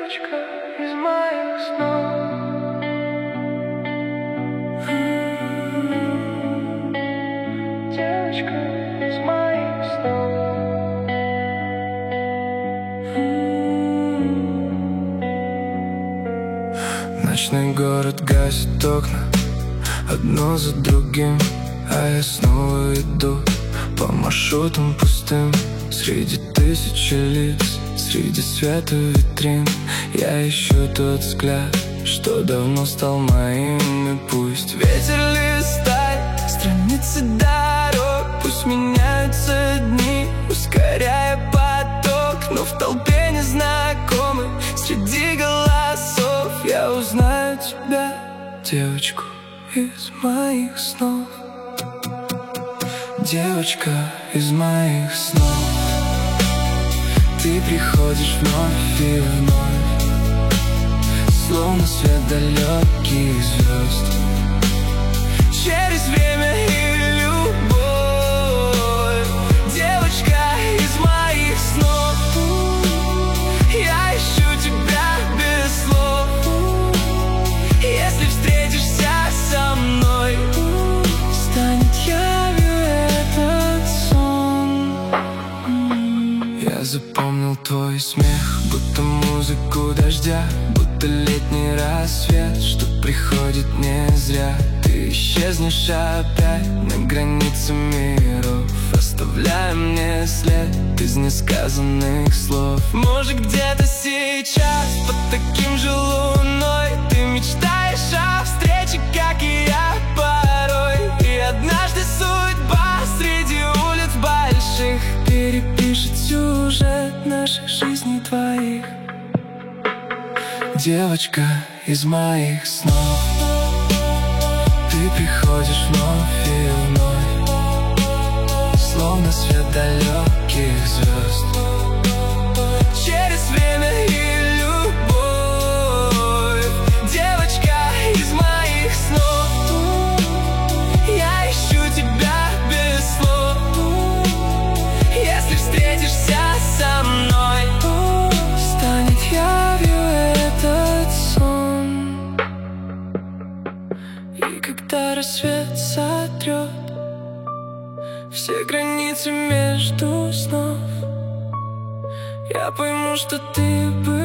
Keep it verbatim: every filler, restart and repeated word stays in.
девочка из моих снов. Девочка из моих снов. Ночной город гасит окна одно за другим, а я снова иду по маршрутам пустым. Среди тысячи лиц, среди света витрин, я ищу тот взгляд, что давно стал моим. И пусть ветер листает страницы дорог, пусть меняются дни, ускоряя поток, но в толпе незнакомых среди голосов я узнаю тебя, девочку из моих снов. Девочка из моих снов. Ты приходишь вновь и вновь, словно свет далеких звезд, через время и любовь. Девочка из моих снов. Я ищу тебя без слов. Если встретишься со мной, станет явью этот сон. Я запомнил твой смех, будто музыку дождя, будто летний рассвет, что приходит не зря. Ты исчезнешь опять на границе миров, оставляя мне след из несказанных слов. Может, где-то сейчас под таким же луной ты мечтаешь о встрече, как и я порой. И однажды судьба среди улиц больших перепишет сюжет наших жизней твоих. Девочка из моих снов. Ты приходишь вновь и вновь, словно свет далеких звезд, через время и любовь. Девочка из моих снов. Я ищу тебя без слов. Если встретишься со мной, станет явью этот сон. И когда рассвет сотрет все границы между снов, я пойму, что ты был